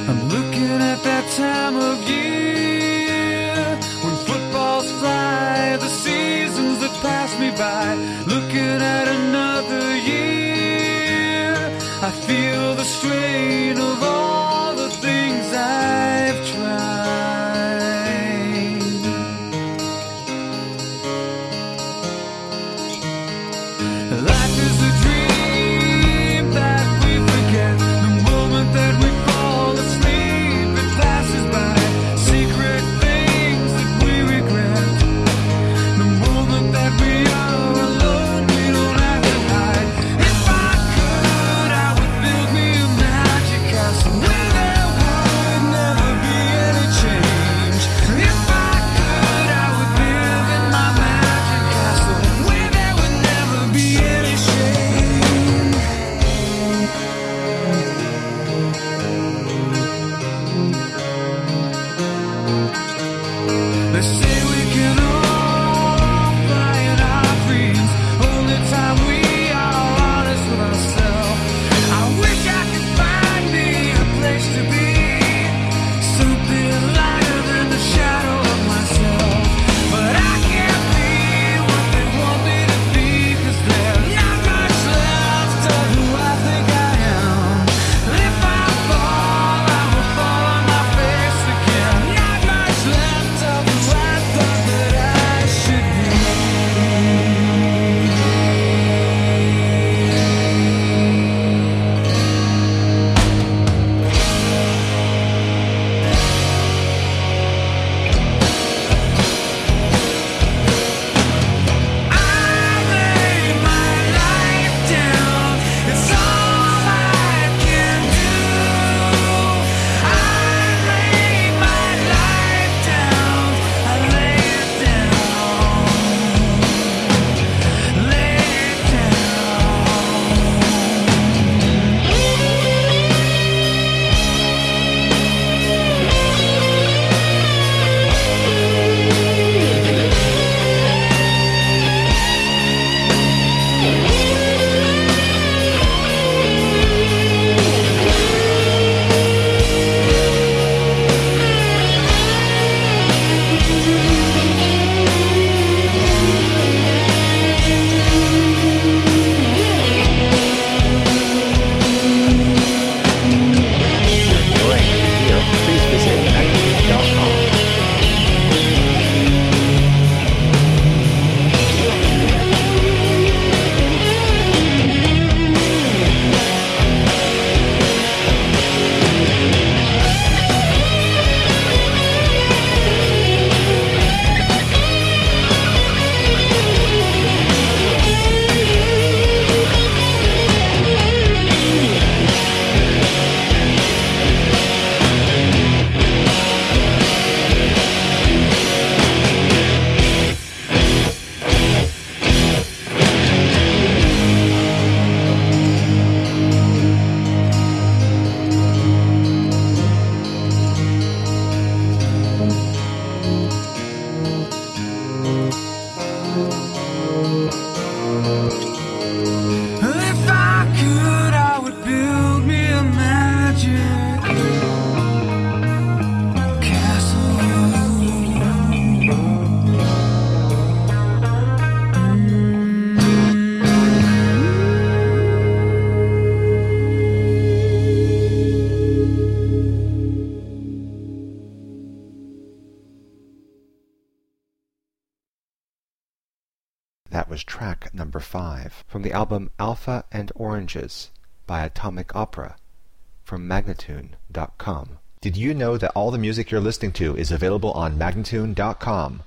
I'm looking at that time of year when footballs fly, the seasons that pass me by. Looking at another year, I feel the strain of all the things I've tried. Life is a dream that we forget. The moment that we fall asleep, it passes by. Secret things that we regret. The moment that we are alone, we don't have to hide. If I could, I would build me a magic castle where there would never be any change. If I could, I would live in my magic castle where there would never be any shame. They say we can all fly in our dreams, only time we are honest with ourselves. I wish I could find me a place to be, something lighter than the shadow of myself. But I can't be what they want me to be, 'cause there's not much left of who I think I am. If I fall, I will fall on my face again. Not much left of who I thought that I should be. I lay my life down, it's all I can do. I lay my life down, I lay it down, lay it Enjoying the video, please visit magnitude.com. If I could, I would build me a magic castle. That was track number 5 from the album Alpha and Oranges by Atomic Opera from Magnatune.com. Did you know that all the music you're listening to is available on Magnatune.com?